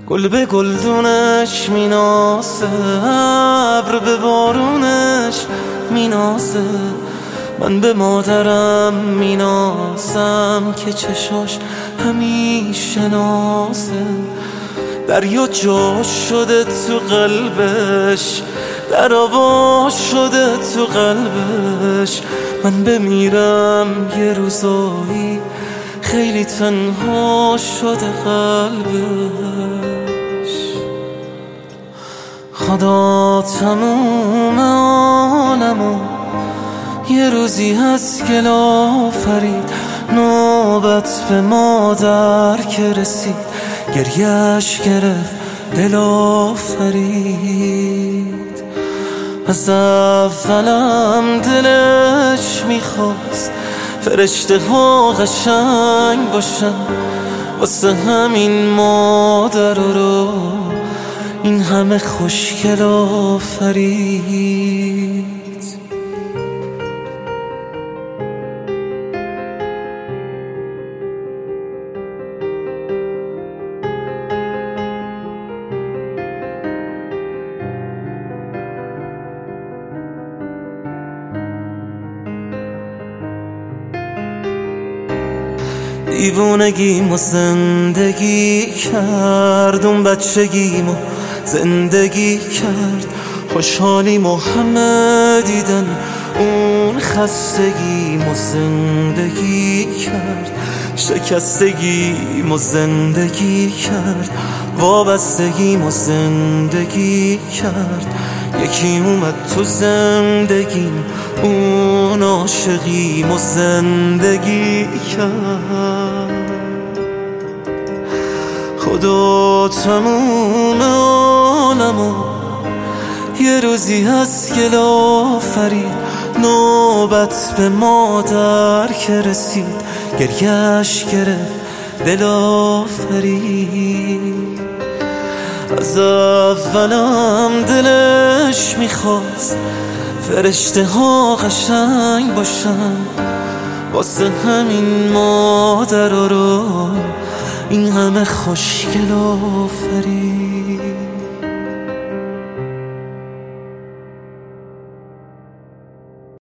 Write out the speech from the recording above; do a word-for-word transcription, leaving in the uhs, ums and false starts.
گل به گلدونش میناسه، ابر به بارونش میناسه. من به مادرم میناسم که چشاش همیشه نازه. دریا جا شده تو قلبش، در آوا شده تو قلبش. من بمیرم یه روزایی خیلی تنها شده قلبش. خدا تموم عالمو یه روزی هست که آفرید، نوبت به مادر که رسید گریهش گرفت دل آفرید. از اولم دلش میخواست فرشته ها قشنگ باشن، واسه همین مادر رو این همه خوشگل آفرید. دیوونگیمو زندگی کرد، اون بچگیمو زندگی کرد. خوشحالیمو همه دیدن، اون خستگیمو زندگی کرد. شکستگیمو زندگی کرد، وابستگیمو زندگی کرد. یکی اومد تو زندگیم، اون عاشقیمو زندگی کرد. خدا تموم عالمو یه روزی هست که آفرید، نوبت به مادر که رسید گریهش گرفت دل آفرید. از اولم دلش میخواست فرشته ها قشنگ باشن، واسه همین مادر رو این همه خوشگل آفرید.